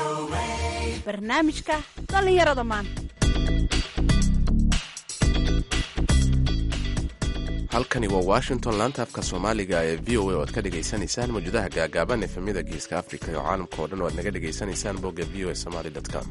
barnaamijka dhallinyarada maanta. halkani waa Washington, laanta afka Soomaaliga ee VOA oo aad ka dhageysanaysaan mawjadaha gaagaaban ee efemyada Geeska Afrika iyo caalamka oo dhan oo aad naga dhageysanaysaan bogga voasomali.com.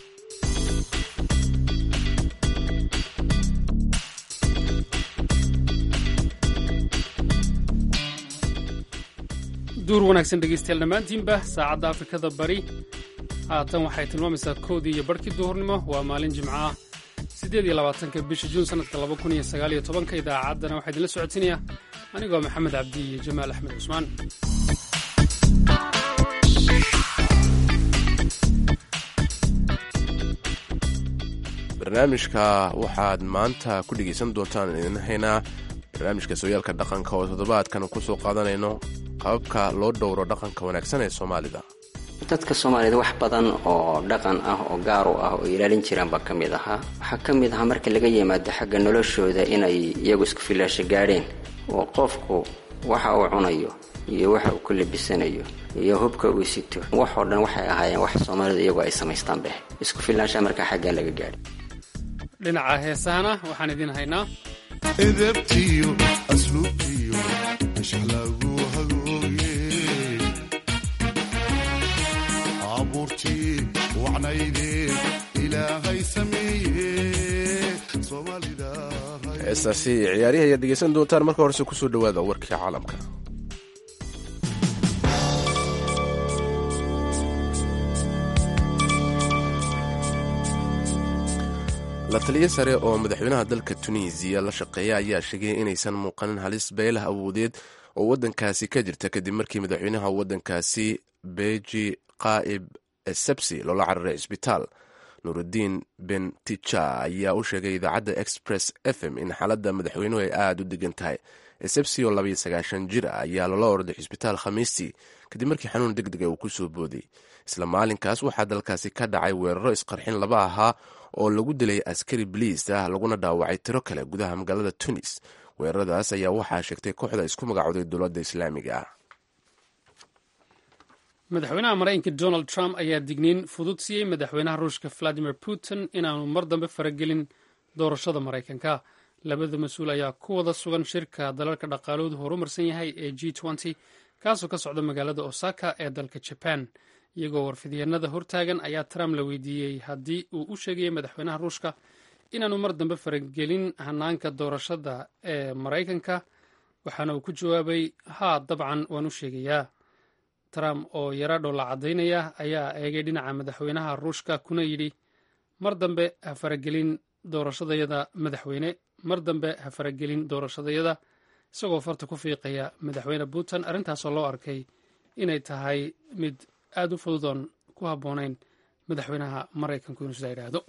duur wanaagsan dhegaystayaal dhammaantiinba saacadda Afrikada bari haatan waxay tilmaamaysaa 1:00 duhurnimo. waa maalin Jimco ah 28 bisha Juun sanadka 2019. idaacaddana waxaa idinla socodsiinaya anigoo Maxamed Cabdi iyo Jamaal Axmed Cusmaan. barnaamijka waxaad maanta ku dhegaysan doontaan idin haynaa barnaamijka sooyaalka dhaqanka oo toddobaadkan ku soo qaadanayno hababka loo dhowro dhaqanka wanaagsan ee Soomaalida. dadka Soomaalida wax badan oo dhaqan ah oo gaar u ah oo ilaalin jiraan ba kamid aha. waxa kamid ah marka laga yimaado xagga noloshooda inay iyagu isku filaasho gaareen oo qofku waxa uu cunayo iyo waxa uu ku labisanayo iyo hubka uu sito wax oo dhan waxay ahaayeen wax Soomaalida iyagu ay samaystaan beh isku filaasho marka xagga laga gaaro. dhinaca heesahana waxaan idin haynaa edebtiyo asluubtiyo mashlagu hagooye abuurtii wacnayde ilaahay sameeye Soomaalida. heestaasi ciyaarihi ayaad dhegaysan doontaan. marka horese kusoo dhawaada warkii caalamka. la taliye sare oo madaxweynaha dalka Tunisia la shaqeeya ayaa sheegay inaysan muuqanin halis beelah awoodeed oo waddankaasi ka jirta kadib markii madaxweynaha waddankaasi Beji Qaib Essebsi loola cararay isbitaal. Nuruddin Ben Ticha ayaa u sheegay idaacadda Express FM in xaaladda madaxweynuhu ay aad u degan tahay. Essebsi oo 29 jir ah ayaa loola orday isbitaal Khamiistii kadib markii xanuun degdeg ah uu ku soo booday. isla maalinkaas waxaa dalkaasi ka dhacay weeraro isqarxin laba ahaa oo lagu dilay askari biliis ah laguna dhaawacay tiro kale gudaha magaalada Tunis. weeraradaas ayaa waxaa sheegtay kooxda isku magacooday dowladda Islaamiga ah. madaxweynaha Mareykanka Donald Trump ayaa digniin fudud siiyey madaxweynaha Ruushka Vladimir Putin inaanu mar dambe faragelin doorashada Mareykanka. labada mas-uul ayaa ku wada sugan shirka dalalka dhaqaaloodu horumarsan yahay ee G20 kaasoo ka socda magaalada Osaka ee dalka Japan. iyagoo warfidyeennada hortaagan ayaa Trump la weydiiyey haddii uu u sheegayay madaxweynaha Ruushka inaanu mar dambe faragelin hanaanka doorashada ee Mareykanka, waxaana uu ku jawaabay haa dabcan waan u sheegayaa. Trump oo yaradho la cadaynaya ayaa eegay dhinaca madaxweynaha Ruushka kuna yidhi mar dambe ha faragelin doorashadayada madaxweyne, mar dambe ha faragelin doorashadayada, isagoo farta ku fiiqaya madaxweyne Putin. arrintaasoo loo arkay inay tahay mid aad u fududoon ku habboonayn madaxweynaha Mareykanku inuu sidaa yidhaahdo.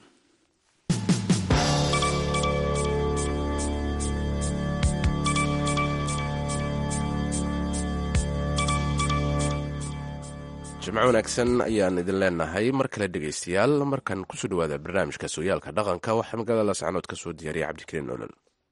jimco wanaagsan ayaan idin leenahay mar kale dhegaystayaal. markan kusoo dhawaada barnaamijka sooyaalka dhaqanka waxaa magaalada Lascanood ka soo diyaariyay Cabdikariin Nolol.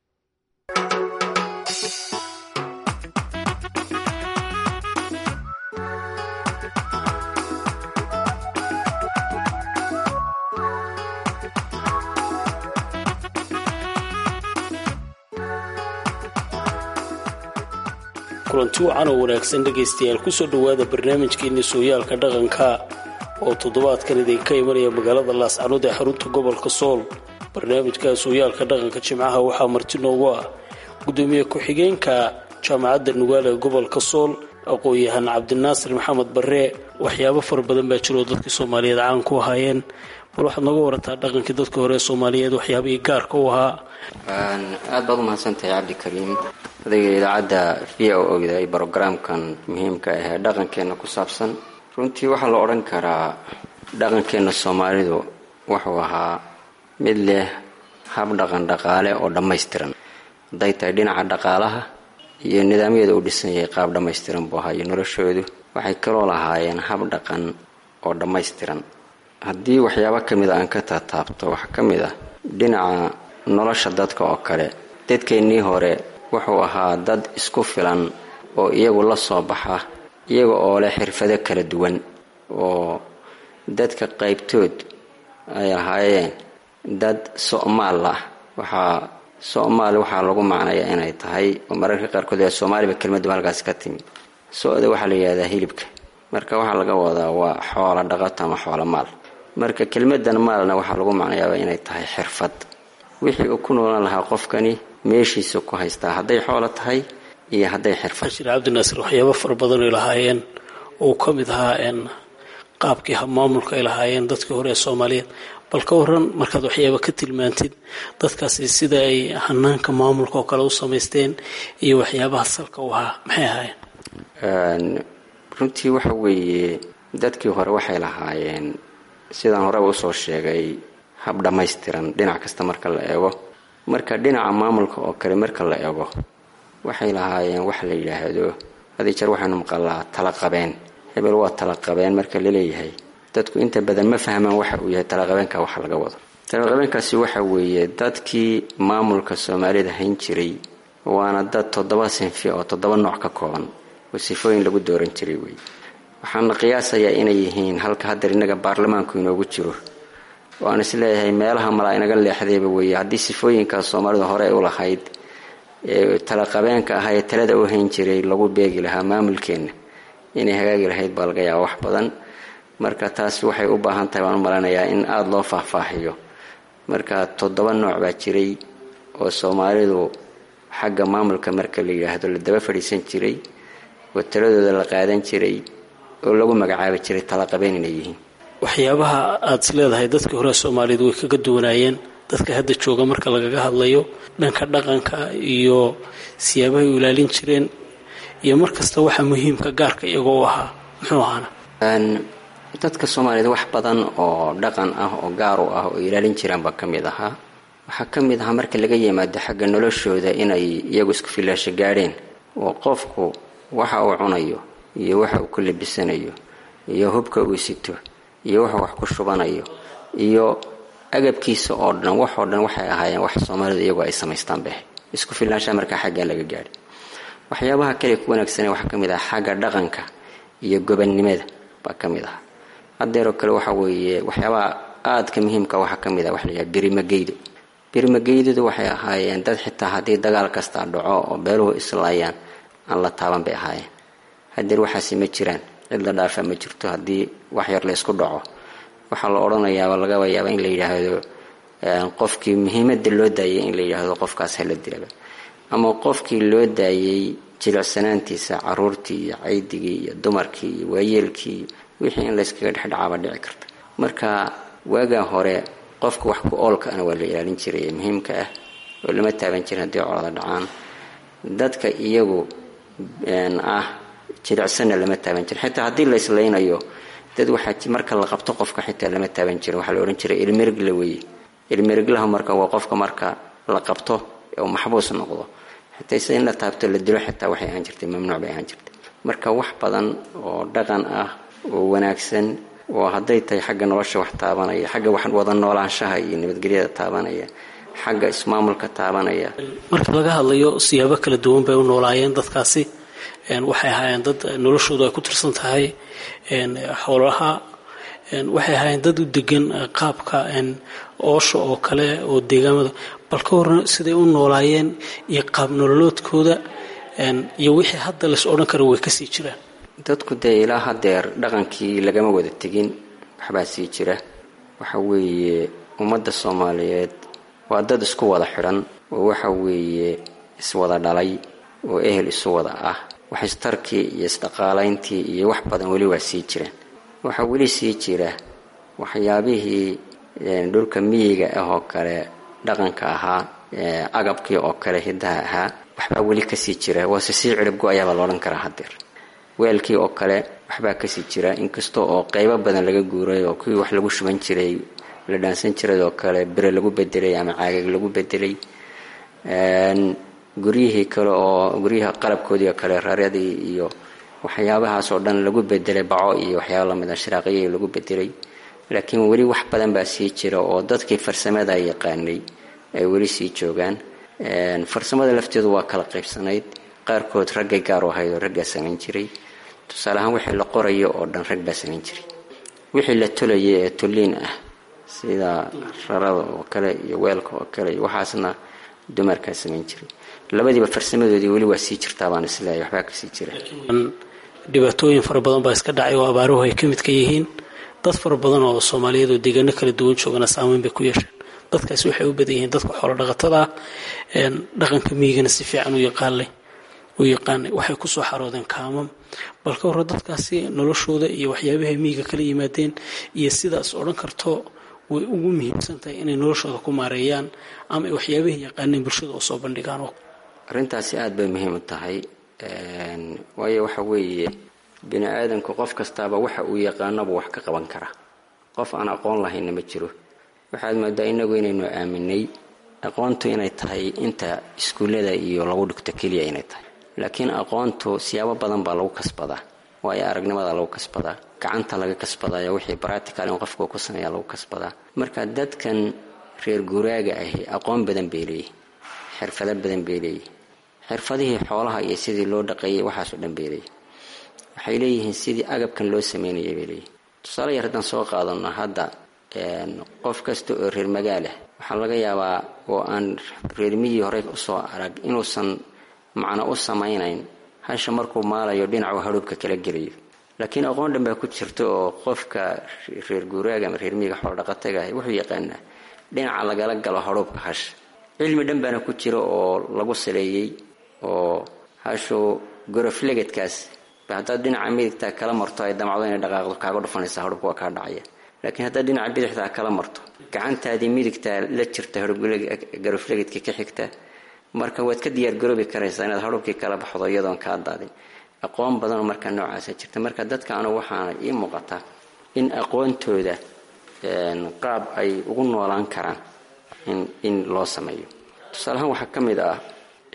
kulanti wacan oo wanaagsan dhegaystayaal kusoo dhawaada barnaamijkeeni sooyaalka dhaqanka oo toddobaadkan idinka imanaya magaalada Laascanood ee xarunta gobolka Sool. barnaamijka sooyaalka dhaqanka Jimcaha waxaa marti noogu ah gudoomiye ku-xigeenka jaamacadda Nugaal ee gobolka Sool aqoon-yahan Cabdinaasir Maxamed Barre. waxyaabo fara badan baa jiro dadka Soomaaliyeed caan ku ahaayeen, bal waxaad nooga warataa dhaqankii dadka hore Soomaaliyeed waxyaabihii gaarka u ahaa. aad baad u mahadsantahay Cabdikariim. adiga idaacadda VOA ee barnaamijkan muhiimka ah ee dhaqankeena ku saabsan. runtii waxaa la oran karaa dhaqankeena Soomaalidu wuxuu ahaa mid leh hab dhaqan dhaqaale oo dhammaystiran. haday tahay dhinaca dhaqaalaha iyo nidaamyada uu dhisan yahay qaab dhammaystiran buu ahaa iyo noloshoodu. waxay kaloo lahaayeen hab dhaqan oo dhammaystiran. haddii waxyaabo kamid aan ka taataabto waxa kamid ah dhinaca nolosha dadka oo kale. dadkeennii hore wuxuu ahaa dad isku filan oo iyagu la soo baxa iyaga oo leh xirfado kala duwan oo dadka qaybtood ay ahaayeen dad Soomaal ah. Soomaali waxaa lagu macnayaa inay tahay oo mararka qaarkood ee Soomaaliba kelmaddu halkaas ka timi. Sooda waxaa la yiraahdaa hilibka. Marka waxaa laga wadaa waa xoolo dhaqato ama xoolo maal. Marka kelmaddan maalna waxaa lagu macnayaa inay tahay xirfad. Wixii uu ku noolaan lahaa qofkani meeshiisa ku haystaa hadday xoolo tahay iyo hadday xirfad. Sheekh Cabdinaasir waxyaabo far badan ay lahaayeen oo ka mid ahaa qaabkii maamulka ay lahaayeen dadkii hore ee Soomaaliyeed. bal ka waran markaad waxyaabo ka tilmaantid dadkaasi sida ay hanaanka maamulka oo kale u sameysteen iyo waxyaabaha salka u ahaa maxay ahaayeen? Runtii waxa weeye dadkii hore waxay lahaayeen sidaan horeba usoo sheegay hab dhammaystiran dhinac kasta marka la eego. Marka dhinaca maamulka oo kale marka la eego waxay lahaayeen wax la yiraahdo hadii jeer waxaanu maqalaa tala qabeen. hebel waa tala qabeen marka la leeyahay dadku inta badan ma fahmaan waxa uu yahay tala qabeenka wax laga wado. Tala qabeenkaasi waxa weeye dadkii maamulka Soomaalida hayn jiray waana dad 7 sinfi oo 7 nooc ka kooban oo sifooyin lagu dooran jiray weey. waxaan qiyaasayaa inay yihiin halka hadda inaga baarlamaanku inoogu jiro. waan isleeyahay meelaha mala inaga leexdeeba weey hadii sifooyinka Soomaalida hore u lahayd tala qabeenka ahay talada u hayn jiray lagu beegi lahaa maamulkeena inay hagaagi lahayd balgaya wax badan. marka taas waxay u baahan tahay waan malanayaa in aad loo faahfaahiyo. marka 7 nooc baa jiray oo Soomaalidu xagga maamulka marka la yiraahdo la daba fadhiisan jiray oo taladooda la qaadan jiray oo lagu magacaabi jiray tala qabeen inay yihiin. waxyaabaha aad leedahay dadkii hore Soomaalidu way kaga duwanaayeen dadka hadda jooga marka laga hadlayo dhanka dhaqanka iyo siyaabaha ay ilaalin jireen iyo markasta waxa muhiimka gaarka iyagoo ahaa muxuu ahaana? dadka Soomaalida wax badan oo dhaqan ah oo gaar u ah oo ilaalin jireen ba kamid aha. waxa kamid ah marka laga yimaado xagga noloshooda inay iyagu isku filaasho gaareen oo qofku waxa uu cunayo iyo waxa uu ku labisanayo iyo hubka uu sito iyo waxa wax ku shubanayo iyo agabkiisa oo dhan waxay ahaayeen wax Soomaalida iyagu ay sameystaan baa isku filaasho marka xagga laga gaaro. waxyaabaha kale ku wanaagsan waxa kamid ah xagga dhaqanka iyo gobonnimada ba kamid ah. hadeero kale waxa weeye waxyaabaha aad ka muhiimka waxa kamid ah wax la yiraahdo birmageydu waxay ahaayeen dad xitaa hadii dagaal kasta dhaco oo beeruhu islaayaan aan la taaban bay ahaayeen. hadeer waxaasi ma jiraan cid la dhaafa ma jirto. hadii wax yar la isku dhaco waxa la oranayaa laga yaabaa in la yiraahdo qofkii muhiimadda loo daayay in la yiraahdo qofkaas hal dilaba ama qofkii loo daayay jilicsanaantiisa caruurtii iyo caydigii iyo dumarkii iyo waayeelkii wixii in la iskaga dhaxdhacaaba dhici karta. marka waaga hore qofka wax ku oolka ana waa la ilaalin jiray muhiimka ah oo lama taaban jirin hadii codada dhacaan. dadka iyagu jilicsana lama taaban jirin xitaa hadii la islaynayo dad waxa marka la qabto qofka xitaa lama taaban jirin waxa la oran jiray ilmirigla weey. ilmiriglaha marka waa qofka marka la qabto oo maxbuus noqdo xitaa si in la taabto la dilo xitaa waxay aan jirtay mamnuuc bay aan jirtay. marka wax badan oo dhaqan ah oo wanaagsan oo haday tahay xagga nolosha wax taabanaya xagga wax wada noolaanshaha iyo nabadgelyada taabanaya xagga ismaamulka taabanaya. marka laga hadlayo siyaabo kala duwan bay u noolaayeen dadkaasi waxay ahaayeen dad noloshoodu ay ku tirsan tahay xoolaha waxay ahaayeen dad u degan qaabka oosho oo kale oo deegaamada bal ka waran siday u noolaayeen iyo qaab nololoodkooda iyo wixii hadda la soo oran karo way ka sii jiraan. dadku ilaa hadeer dhaqankii lagama wada tagin waxba sii jira. waxa weeye ummadda Soomaaliyeed waa dad isku wada xiran oo waxa weeye iswada dhalay oo ehel isu wada ah. wax istarkii iyo isdaqaalayntii iyo wax badan wali waa sii jiraan. waxa wali sii jira waxyaabihii dhulka miyiga ah oo kale dhaqanka ahaa agabkii oo kale hidaha ahaa waxba wali ka sii jira waa sii cirib go'ayaba loo oran karaa hadeer. weelkii oo kale waxba ka sii jira inkastoo oo qaybo badan laga guuray oo kuwii wax lagu shuban jiray la dhaansan jiray oo kale bir lagu bedelay ama caagag lagu bedelay. guryihii kale oo guryaha qalabkoodii kale raaryadii iyo waxyaabahaas oo dhan lagu bedelay baco iyo waxyaabo lamid ah shiraaqiyay lagu bedelay. laakiin wali wax badan baa sii jira oo dadkii farsamada ay yaqaanay ay wali sii joogaan. farsamada lafteedu waa kala qaybsanayd qaarkood ragga gaar u haydo ragga sameyn jiray. tusaale ahaan wixii la qorayo oo dhan rag baa sameyn jiray wixii la tolayay ee tolliin ah sida rarada oo kale iyo weelka oo kale iyo waxaasna dumarkaa samayn jiray. labadiiba farsamadoodii weli waa sii jirtaa baan isleeyahay, waxbaa ka sii jira. dhibaatooyin fara badan baa iska dhacay oo abaaruhu ay ka mid ka yihiin. dad fara badan oo Soomaaliyeed oo deegaano kala duwan joogana saameyn bay ku yeesheen. dadkaasi waxay u badan yihiin dadka xoolo dhaqatada ah, dhaqanka miyigana si fiican u yaqaanay waxay ku soo xaroodeen kaamam. balka hore dadkaasi noloshooda iyo waxyaabaha miyiga kala yimaadeen iyo sidaas odhan karto way ugu muhiimsan tahay inay noloshooda ku maareeyaan ama waxyaabaha yaqaaneen bulshada oo soo bandhigaan. arrintaasi aad bay muhiim u tahay, waayo waxa weeye bini aadamku qof kastaaba waxa uu yaqaanaba wax ka qaban kara. qof aan aqoon lahayn ma jiro. waxaad moodaa inagu inaynu aaminay aqoontu inay tahay inta iskuullada iyo lagu dhigto keliya inay tahay, laakiin aqoontu siyaabo badan baa lagu kasbadaa. waayo aragnimada lagu kasbadaa, gacanta laga kasbadaya, wixii practical in qofku ku sameeyaa lagu kasbadaa. marka dadkan reer guuraaga ahi aqoon badan bay leeyihiin, xirfado badan bay leeyihiin. xirfadihii xoolaha iyo sidii loo dhaqeeyay waxaasoo dhan bay leeyihiin. waxay leeyihiin sidii agabkan loo sameynayay bay leeyihiin. tusaale yar haddaan soo qaadano hadda qof kasta oo reer magaala waxaa laga yaabaa oo aan reer miyii hore usoo arag inuusan macno u samaynayn hasha markuu maalayo dhinacu hadhuubka kala gelayo. laakiin aqoon dhan baa ku jirta oo qofka reer guuraaga ama reer miyiga xoolo dhaqataga ah wuxuu yaqaanaa dhinaca lagala galo hadhuubka hasha. cilmi dhan baana ku jira oo lagu saleeyey oo hashu goroflegadkaas haddaad dhinaca midigtaa kala marto ay damacdo inay dhaqaaqdo kaaga dhufanaysa hadhuubka waa kaa dhacaya. laakiin haddaad dhinaca bidixdaa kala marto gacantaadii midigtaa la jirta garoflegadka ka xigta, marka waad ka diyaargaroobi karaysaa inaad hadhuubkii kala baxdo iyadoon kaa daadin. aqoon badanoo markaa noocaasa jirta. marka dadka anu waxaana ii muuqata in aqoontooda qaab ay ugu noolaan karaan in loo sameeyo. tusaalahaan waxaa ka mid ah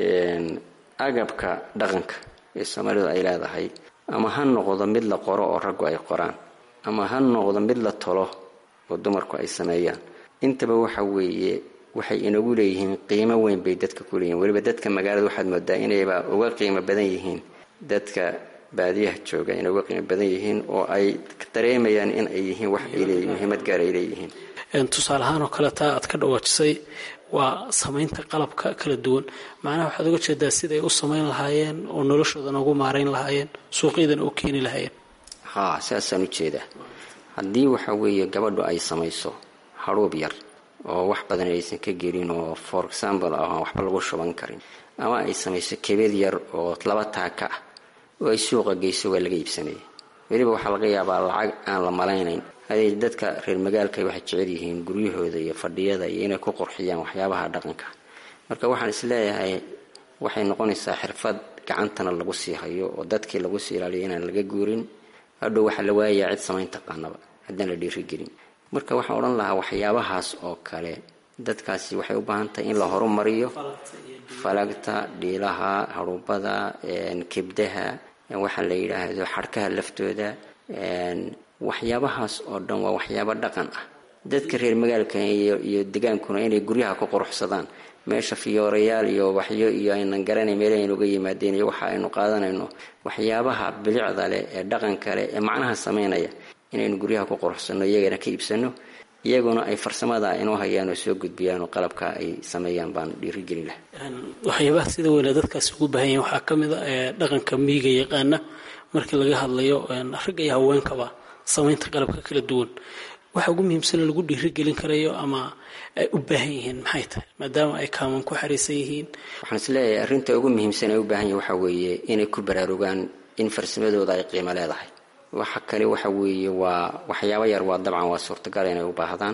agabka dhaqanka ee Soomaalidu ay leedahay, ama ha noqdo mid la qoro oo raggu ay qoraan, ama ha noqdo mid la tolo oo dumarku ay sameeyaan. intaba waxa weeye waxay inagu leeyihiin qiimo weyn bay dadka ku leeyihiin. weliba dadka magaalada waxaad moodaa inayba uga qiimo badan yihiin dadka baadiyaha jooga, inay uga qiimo badan yihiin oo ay dareemayaan in ay yihiin wax ay leeyihiin, muhiimad gaar ay leeyihiin. tusaale ahaan oo kale taa aad ka dhawaajisay waa samaynta qalabka kala duwan. macnaha waxaad uga jeedaa siday u samayn lahaayeen oo noloshoodana ugu maarayn lahaayeen, suuqyadana u keeni lahaayeen. saasaan u jeedaa. haddii waxa weeye gabadhu ay samayso hadhuub yar oo wax badan aysan ka gelin oo for example aan waxba lagu shuban karin, ama ay samayso kebeed yar oo 2 taaka ah oo ay suuqa geyso waa laga iibsanaya. weliba waxaa laga yaabaa lacag aan la malaynayn. haddii dadka reer magaalka waxay jecel yihiin guryahooda iyo fadhiyada iyo inay ku qurxiyaan waxyaabaha dhaqanka. marka waxaan isleeyahay waxay noqonaysaa xirfad gacantana lagu sii hayo oo dadkii lagu sii ilaaliyo inaan laga guurin. hadhow waxaa la waayayaa cid samayn taqaanaba haddaan la dhiirigelin. marka waxaan odhan lahaa waxyaabahaas oo kale dadkaasi waxay u baahan tahay in la horumariyo. falagta, dhiilaha, hadhuubada, kibdaha, waxaa la yidhaahdo xadhkaha laftooda, waxyaabahaas oo dhan waa waxyaabo dhaqan ah. dadka reer magaalka iyo degaankuna inay guryaha ku quruxsadaan, meesha fiyoorayaal iyo waxyo iyo aynan garanay meelahayn uga yimaadeen iyo waxa aynu qaadanayno waxyaabaha bilicda leh ee dhaqanka leh ee macnaha samaynaya inaynu guryaha ku quruxsanno, iyagana ka iibsanno, iyaguna ay farsamada inoo hayaan oo soo gudbiyaan oo qalabka ay sameeyaan baan dhiirigelin lahaa. waxyaabaha sida weyn dadkaasi ugu baahan yihiin waxaa ka mid ah dhaqanka miyiga yaqaana. markii laga hadlayo ragga iyo haweenkaba samaynta qalabka kala duwan, waxa ugu muhiimsan lagu dhiirigelin karayo ama ay u baahan yihiin maxay tahay maadaama ay kaaman ku xariisan yihiin? waxaan isleeyahay arrinta ugu muhiimsan ay u baahan yihiin waxa weeye inay ku baraarugaan in farsamadooda ay qiimo leedahay. waxa kale waxa weeye waa waxyaabo yar, waa dabcan waa suurtagal inay u baahdaan.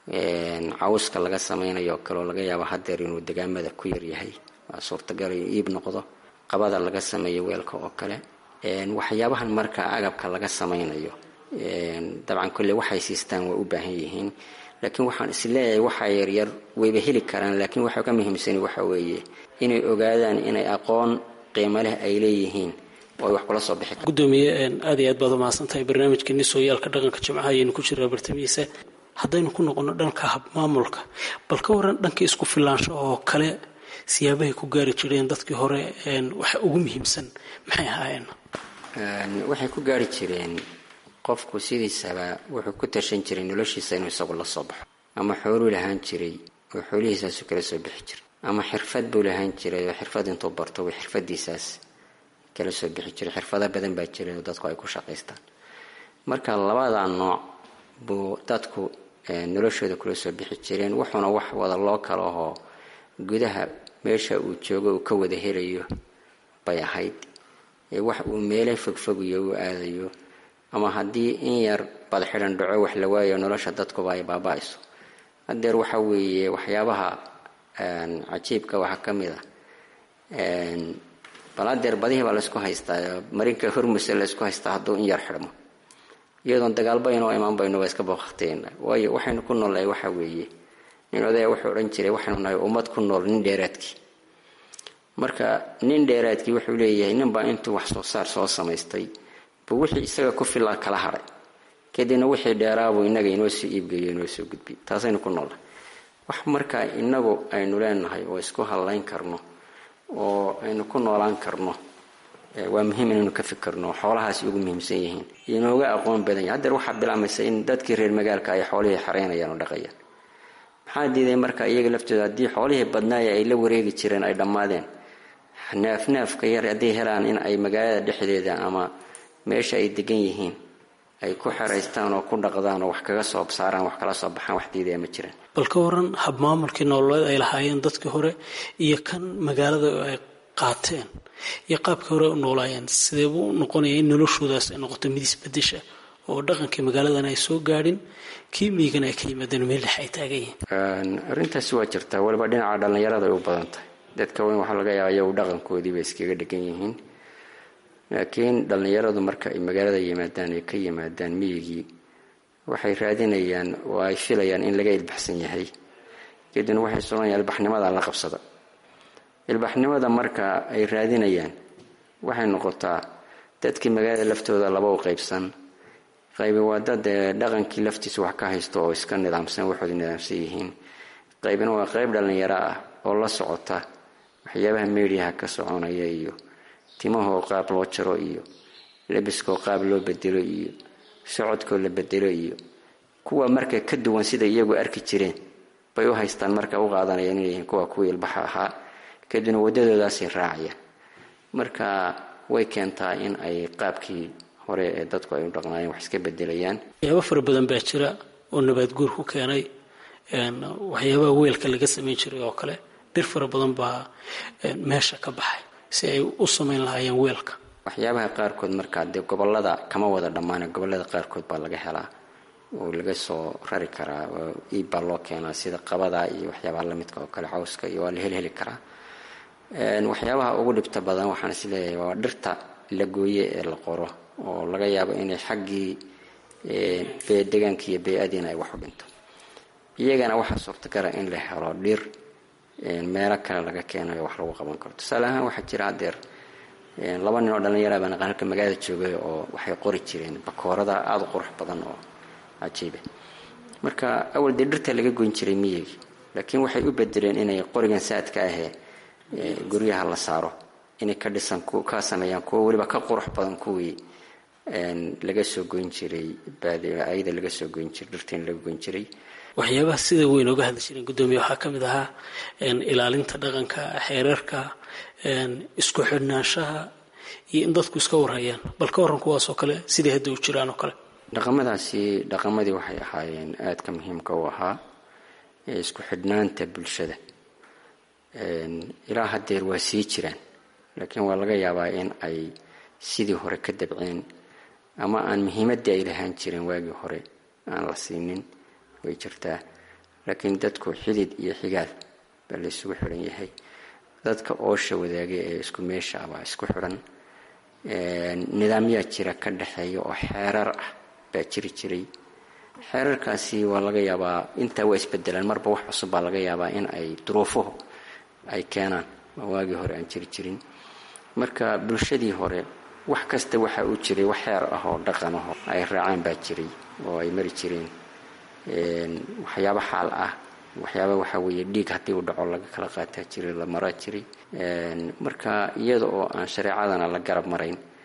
cawska laga samaynayo kale laga yaabo hadeer inuu degaamada ku yar yahay, waa suurtagal inuu iib noqdo. qabada laga sameeyo weelka oo kale, waxyaabahan marka agabka laga samaynayo dabcan kulle waxay siistaan waa u baahan yihiin. laakiin waxaan isleeyahay waxa yaryar wayba heli karaan, laakiin waxa ka muhiimsan waxa weeye inay ogaadaan inay aqoon qiimo leh ay leeyihiin oo wax kula soo bixi. gudoomiye aad iyo aad baad umahadsantahay. barnaamijkeeni sooyaalka dhaqanka jimcaha ayaynu ku jiraa bartamihiisa. haddaynu ku noqono dhanka habmaamulka, bal ka waran dhanka isku filaansho oo kale siyaabahay ku gaari jireen dadkii hore, waxa ugu muhiimsan maxay ahaayeen? waxay ku gaari jireen qofku sidiisaba wuxuu ku tashan jiray noloshiisa inuu isagu la soo baxo, ama xooluu lahaan jiray oo xoolihiisaasu kala soo bixi jiray, ama xirfad buu lahaan jiray oo xirfad intuu barto way xirfadiisaas kala soo bixi jiray. xirfado badan baa jiray oo dadku ay ku shaqaystaan. marka labada nooc buu dadku noloshooda kula soo bixi jireen. wuxuuna wax wada loo kala ahoo gudaha meesha uu joogo uu ka wada helayo bay ahayd. wax uu meelo fogfogiyo uu aadayo, ama haddii in yar bad xidhan dhaco wax la waayo nolosha dadkuba ay baaba'ayso. hadeer waxa weeye waxyaabaha cajiibka waxaa ka mid ah bal hadeer badihii baa laysku haystaa, marinka hormuse laysku haystaa hadduu in yar xidhmo iyadoon dagaalba inoo imaan baynu waa iska booqahtayna. waayo waxaynu ku noolnahay waxa weeye nin odaya wuxuu odhan jiray waxaynu nahay ummad ku nool nin dheeraadkii. marka nin dheeraadkii wuxuu leeyahay ninbaa intuu wax soo saar soo samaystay buu wixii isaga ku filaa kala hadhay, kadibna wixii dheeraabuu innaga inoo soo iibgeeyo inoo soo gudbiy. taasaynu ku noolnahay. wax markaa innagu aynu leenahay oo isku hadlayn karno oo aynu ku noolaan karno waa muhiim inaynu ka fikirno. xoolahaasi ugu muhiimsan yihiin inooga aqoon badan yahay. hadeer waxaa bilaabmaysa in dadkii reer magaalka ay xoolihii xareynayaan oo dhaqayaan. maxaa diiday marka iyaga laftooda haddii xoolihii badnaaya ay la wareegi jireen ay dhammaadeen, naafnaafka yar hadday helaan in ay magaalada dhexdeeda ama meesha ay degan yihiin ay ku xeraystaan oo ku dhaqdaan oo wax kaga soo saaraan, wax kala soo baxaan, wax diidaya ma jiraan. bal ka waran habmaamulkii nololeed ay lahaayeen dadkii hore iyo kan magaalada ay qaateen iyo qaabkii hore u noolaayeen, sidee buu noqonaya in noloshoodaas ay noqoto mid isbedesha oo dhaqankii magaaladan ay soo gaadhin, kii miigana ay ka yimaadeen meel dhex ay taagan yihiin? arrintaasi waa jirtaa. waliba dhinaca dhallinyarada ay u badan tahay. dadka weyn waxaa laga yaaba iyagu dhaqankoodiiba iskaga dhegan yihiin, laakiin dhallinyaradu marka ay magaalada yimaadaan ay ka yimaadaan miyigii waxay raadinayaan oo ay filayaan in laga ilbaxsan yahay. kadibna waxay soconayaan ilbaxnimada la qabsada. ilbaxnimada marka ay raadinayaan waxay noqotaa dadkii magaalada laftooda laba u qaybsan. qaybi waa dad dhaqankii laftiisa wax ka haysto oo iska nidaamsan, waxooda nidaamsan yihiin. qaybina waa qayb dhallinyaro ah oo la socota waxyaabaha meediyaha ka soconaya iyo timahoo qaab loo jaro iyo labiskoo qaab loo bedelo iyo socodkoo la bedelo iyo kuwa marka ka duwan sida iyagu arki jireen bay u haystaan, marka u qaadanayaan inay yihiin kuwii ilbaxa ahaa. kadibna wadadoodaasay raacayaan. marka way keentaa in ay qaabkii hore ee dadku ay u dhaqnaayeen wax iska bedelayaan. waxyaaba fara badan baa jira oo nabaad guur ku keenay. waxyaabaha weelka laga samayn jiray oo kale dhir fara badan baa meesha ka baxay si ay u samayn lahaayeen weelka. waxyaabaha qaarkood markaa dee gobolada kama wada dhammaan, gobolada qaarkood baa laga helaa oo laga soo rari karaa. iib baa loo keenaa sida qabada iyo waxyaabaha lamidka oo kale, cawska iyo waa la heli karaa. waxyaabaha ugu dhibta badan waxaan is leeyahay waa dhirta la gooye ee la qoro oo laga yaabo inay xaggii deegaanka iyo bey-adiina ay wax u dhinto. iyagana waxaa suurtagala in la helo dhir meelo kale laga keenayo wax lagu qaban karo. tusaale ahaan waxaa jira hadeer 2 nin oo dhallinyara baan halka magaalada joogay oo waxay qori jireen bakoorada aada u qurux badan oo cajiibe. marka awal dee dhirta laga goyn jiray miyigi, laakiin waxay u bedeleen inay qorigan saadka ahee guryaha la saaro inay ka dhisan ka sameeyaan kuwa weliba ka qurux badan kuwii laga soo goyn jiray ayada laga soo goyn jiray dhirteen laga goyn jiray. waxyaabaha sida weyn uga hadli jireen gudoomiye waxaa ka mid ahaa ilaalinta dhaqanka, xeerarka, isku xidhnaanshaha iyo in dadku iska warhayaan. bal ka waran kuwaasoo kale sidai hadda u jiraan oo kale? dhaqamadii waxay ahaayeen aadka muhiimka u ahaa isku xidhnaanta bulshada. ilaa hadeer waa sii jiraan, laakiin waa laga yaabaa in ay sidii hore ka dabceen ama aan muhiimadii ay lahaan jireen waagii hore aan la siinin way jirtaa. laakiin dadku xidid iyo xigaal baa la isugu xidhan yahay. dadka oosha wadaagay ee isku meesha abaa isku xidhan. nidaamyaa jira ka dhexeeya oo xeerar ah baa jiri jiray. xeerarkaasi waa laga yaabaa intaa waa isbedelaan, marba wax cusub baa laga yaabaa in ay duruufuhu ay keenaan waagii hore aan jiri jirin. marka bulshadii hore wax kasta waxa uu jiray wax xeer ah oo dhaqan ah ay raacaan baa jiray oo ay mari jireen. waxyaaba xaal ah, waxyaaba waxa weeye dhiig haddii uu dhaco laga kala qaataa jiray, la maraa jiray. marka iyada oo aan shareecadana la garab marayn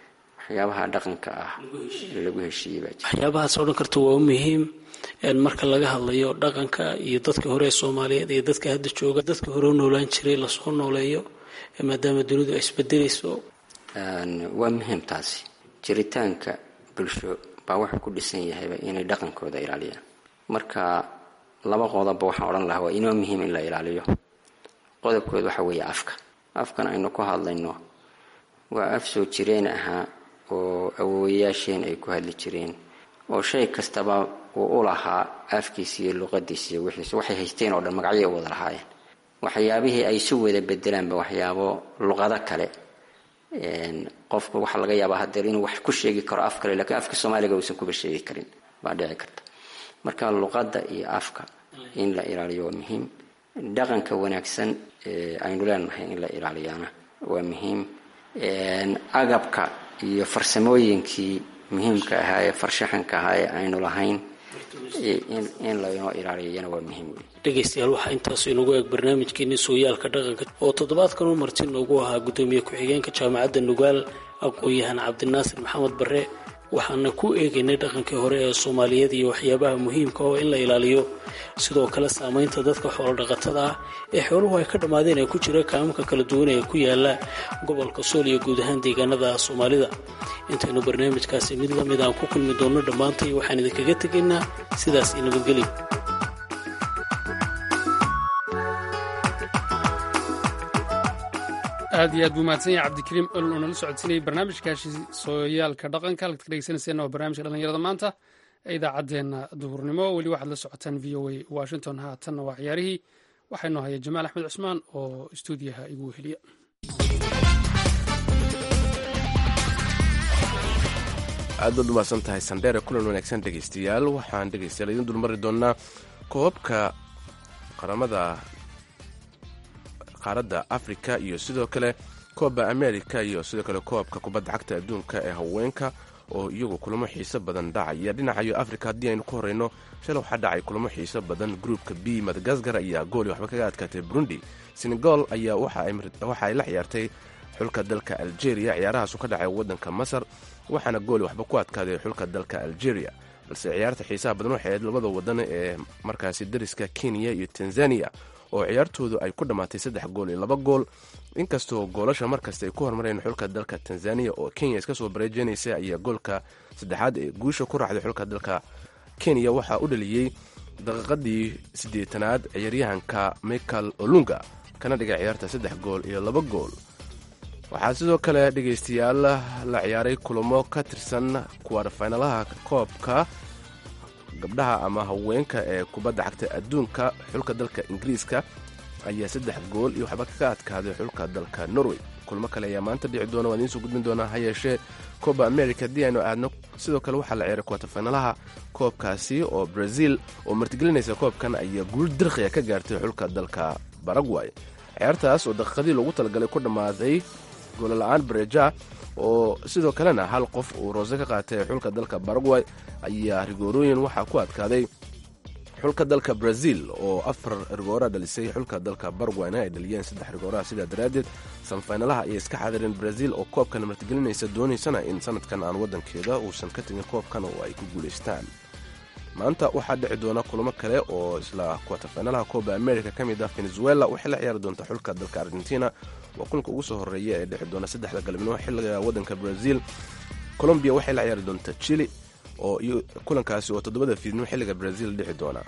waxyaabaha dhaqanka ah lagu heshiiyey baa jira. waxyaabahaas oo dhan karta waa muhiim marka laga hadlayo dhaqanka iyo dadka hore ee Soomaaliyeed iyo dadka hadda jooga, dadka hore u noolaan jiray la soo nooleeyo maadaama dunidu ay isbedelayso. waa muhiim taasi. jiritaanka bulsho baa wuxuu ku dhisan yahayba inay dhaqankooda ilaaliyaan. marka laba qodob waxaan odhan lahaa waa inoo muhiim in la ilaaliyo. qodobkooda waxa weeye afkan aynu ku hadlayno waa af soo jireen ahaa oo awoowayaasheen ay ku hadli jireen, oo shay kastaba uu u lahaa afkiisa iyo luqadiisa iyo wixiisa. waxay haysteen oo dhan magacyo u wada lahaayeen. waxyaabihii ay isu wada bedelaanba waxyaabo luqado kale. qofku waxa laga yaabaa hadeer inuu wax ku sheegi karo af kale, laakiin afka Soomaaliga uusan kuba sheegi karin baa dhici karta. marka luqadda iyo afka in la ilaaliyo waa muhiim. dhaqanka wanaagsan aynu leenahay in la ilaaliyana waa muhiim. agabka iyo farsamooyinkii muhiimka ahaa ee farshaxanka ahaa ee aynu lahayn in laynoo ilaaliyana waa muhiim. dhegaystayaal waxaa intaas inagu eeg barnaamijkeeni sooyaalka dhaqanka oo toddobaadkan u marti noogu ahaa gudoomiye ku-xigeenka jaamacadda Nugaal aqoon-yahan Cabdinaasir Maxamed Barre. waxaana ku eegaynay dhaqankii hore ee Soomaaliyeed iyo waxyaabaha muhiimka oo in la ilaaliyo, sidoo kale saamaynta dadka xoolo dhaqatada ah ee xooluhu ay ka dhammaadeen ee ku jira kaamamka kala duwan ee ku yaala gobolka Sool iyo guud ahaan deegaanada Soomaalida. intaynu barnaamijkaasi mid la mid aan ku kulmi doono dhammaantay waxaan idinkaga tegaynaa sidaas iyo nabadgelyo. aad iyo aad buu mahadsan yahay cabdikariim olol oo nala socodsiinayay barnaamijkaasi sooyaalka dhaqanka. halkaad ka dhegeysanayseena waa barnaamijka dhallinyarada maanta ee idaacaddeenna duhurnimo. weli waxaad la socotaan v o a washington. haatanna waa ciyaarihii. waxaa inoo haya jamaal axmed cusmaan oo istuudiyaha igu weheliya. aad baad umahadsan tahay sandheere. kulan wanaagsan dhegaystayaal. waxaan dhegaystayaal idin dulmari doonaa koobabka qaramada qaaradda afrika iyo sidoo kale kooba america iyo sidoo kale koobka kubadda cagta adduunka ee haweenka oo iyagu kulamo xiiso badan dhacaya. dhinacayo afrika haddii aynu ku horeyno, shalay waxaa dhacay kulamo xiiso badan. gruupka b madagaskar ayaa gooli waxba kaga adkaatay burundi. senegal ayaa waxa ay la ciyaartay xulka dalka algeria. ciyaarahaasu ka dhacay waddanka masar waxaana gooli waxba ku adkaaday xulka dalka algeria. balse ciyaarta xiisaha badan waxay ahayd labada wadan ee markaasi dariska kenya iyo tanzania oo ciyaartoodu ay ku dhammaatay 3 gool iyo 2 gool. inkastoo goolasha markasta ay ku hormareen xulka dalka tanzania oo kenya iska soo bareejeynaysa, ayaa goolka saddexaad ee guusha ku raacday xulka dalka kenya waxaa u dhaliyey daqiiqadii 80aad ciyaaryahanka michael olunga, kana dhigay ciyaarta 3 gool iyo 2 gool. waxaa sidoo kale dhegaystayaal la ciyaaray kulamo ka tirsan kuwarfinalaha koobka gabdhaha ama haweenka ee kubadda cagta adduunka. xulka dalka ingiriiska ayaa 3 gool iyo waxba kaga adkaaday xulka dalka norway. kulmo kale ayaa maanta dhici doona, waan idiin soo gudbin doonaa. ha yeeshee kooba america haddii aynu aadno, sidoo kale waxaa la ciyaaray kuwarfinalaha koobkaasi oo brazil oo martigelinaysa koobkan ayaa guul dirqiya ka gaartay xulka dalka baragway. ciyaartaas oo daqiiqadii loogu talagalay ku dhammaaday goolla'aan bareja oo sidoo kalena hal qof uu roose ka qaatay xulka dalka baragway ayaa rigoorooyin waxaa ku adkaaday xulka dalka brazil oo 4 rigoora dhalisay. xulka dalka baragwayna ay dhaliyeen 3 rigooraha. sidaa daraaddeed samafaynaalaha ayay iska xaadireen brazil oo koobkan martigelinaysa, doonaysana in sanadkan aan waddankeeda uusan ka tegin koobkan oo ay ku guulaystaan. maanta waxaa dhici doona kulamo kale oo isla kuwarfinalaha kooba america ka mid ah. venezuela waxay la ciyaari doonta xulka dalka argentina. waa kulanka ugu soo horeeya ee dhici doona 3 galabnimo xilliga waddanka brazil. colombia waxay la ciyaari doonta chile oo kulankaasi oo 7 fiidnimo xilliga brazil dhici doona.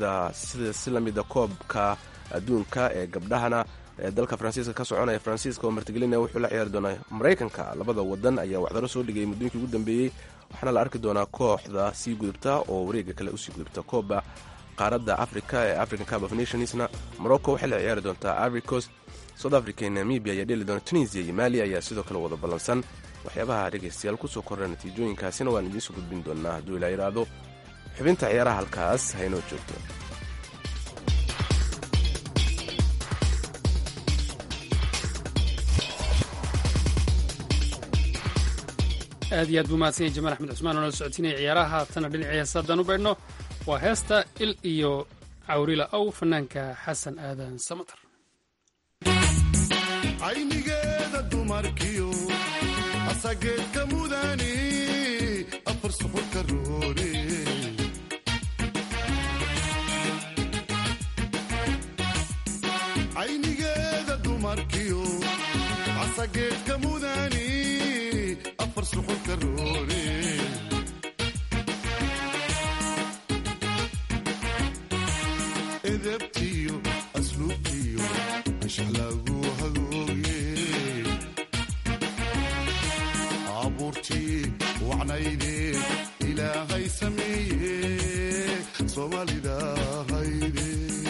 si la mida koobka adduunka ee gabdhahana ee dalka faransiiska ka soconaya. faransiiska oo martigelinaya wuxuu la ciyaari doonaa maraykanka. labada wadan ayaa waxdaro soo dhigay muddooyinkii ugu dambeeyey. waxaana la arki doonaa kooxda sii gudubta oo wareega kale usii gudubta. kooba qaaradda africa ee african cup of nationsna morocco waxay la ciyaari doontaa ivory coast. south africa iyo namibia ayaa dheli doona. tunisia iyo mali ayaa sidoo kale wada ballansan. waxyaabaha dhegaystayaal kusoo korra natiijooyinkaasina waan idiin soo gudbin doonaa hadduu ilaa yidhaahdo. xubinta ciyaaraha halkaas haynoo joogto. aad iyo aad buu mahadsan yahay jamaal axmed cusmaan oo nala socodsiinaya ciyaaraha. tana dhinacii heesta haddaan u baydhno waa heesta il iyo cawrila ow fanaanka xasan aadan samatar. aynigeeda dumarkiyo casageedka mudani afar suxulka roore aynigeeda dumarkiyo casageedka mudani afar suxulka roore edebtiyo asluubtiyo anshax lagu hagooye abuurtii wacnayde ilaahay sameeye soomaalida hayde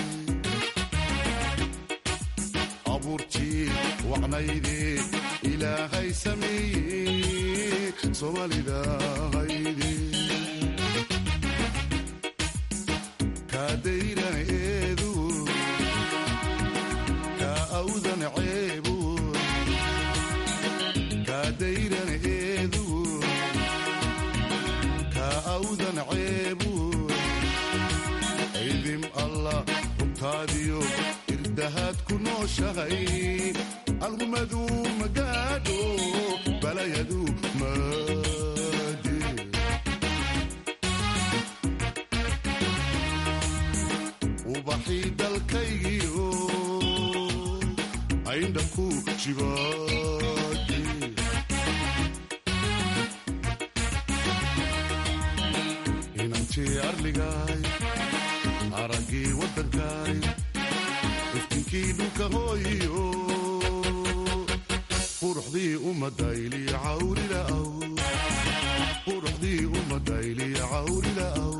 abuurtii wacnayde ilaahay sameeye soomaalida hayde kaadayran eedu ka awdan ceebu kaadayran eedu ka awdan ceebu ciidim allah hubtaadiyo irdahaad ku nooshahay algumadu magaadho balayadu maade ubaxii dalkaygiyo ayndha ku jibaade inantii arligaay araggii waddankaay iftinkii dhulka hooyiyo quruxdii ummadayli cawrila'aw quruxdii ummadayli cawrila'aw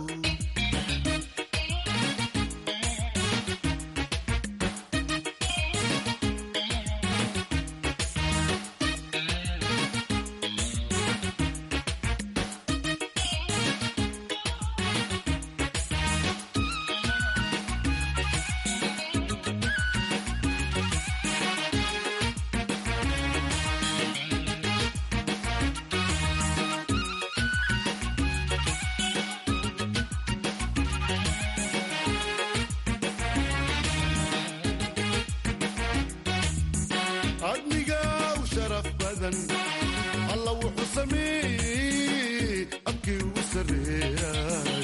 adnigaw sharaf badan alla wuxuu sameeyey abkii ugu sarreeyay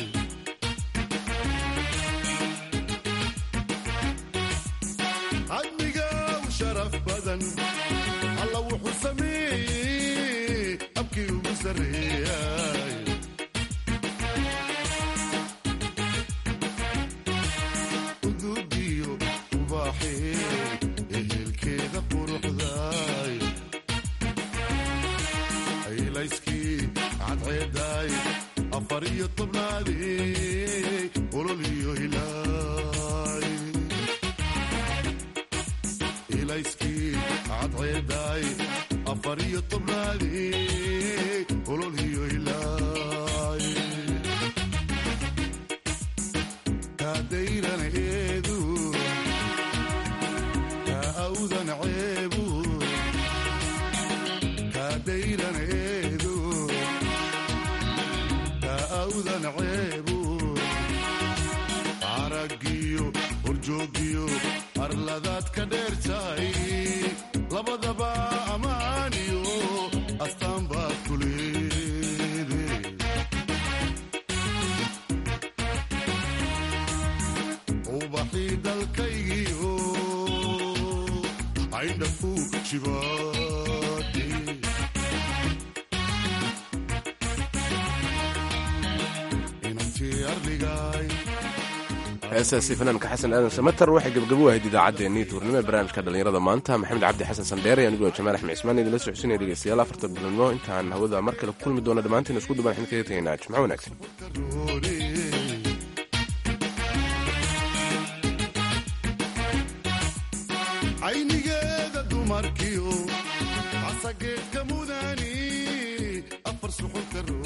adnigaw sharaf badan alla wuxuu sameeyey abkii ugu sarreeyay udugiyo ubaaxee ehelkeeda quruxdaay aylayskii cadceedaay afar iyo tobnaadii ololiyo hilaay ilayskii cadceedaay afar iyo tobnaadii ololiyo hilaay kaadayran eedu ka awdan ceebu kaadayran eedu ka awdan ceebu araggiyo horjoogiyo arladaad ka dheertahay labadaba ammaaniyo astaan baad ku leede ubaxii dalkaygiyo ayndha ku jibaade inantii arligaay heesaasi fanaanka xasan aadan samater waxay gebgabo ahayd idaacaddeenii duurnimo ee barnaamijka dhallinyarada maanta maxamed cabdi xasan sandheere anigoo jamaal axmed cismaan idinla socodsiinaya dhegeystayaal afarta biloodnimo intaan hawada mar kale ku kulmi doona dhammaantiin isku duban xin kaga tegaynaa jimco wanaagsan aynigeeda dumarkiyo casageedka mudani afar suxulka